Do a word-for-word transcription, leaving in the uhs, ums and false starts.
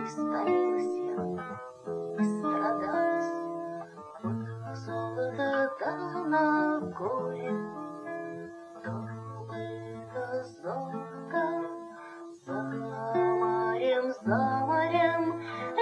Истомилась я, истрадалась, вот золото да на горе. То было золото за морем, за морем,